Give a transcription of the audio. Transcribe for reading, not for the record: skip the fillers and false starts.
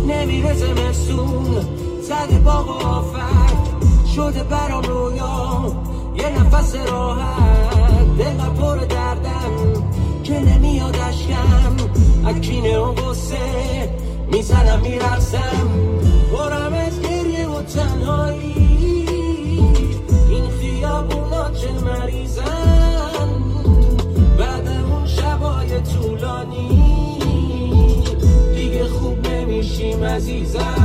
نمیره زمستون زده باغ و آفت شده برام رویا یه نفس راحت دلم پر دردم که نمیاد اشکم اکینه و غصه میزنم میرسم برم از گریه و تنهایی این خیابونا چه مریضن بعد اون شبای طولانی دیگه خوب نمیشیم عزیزم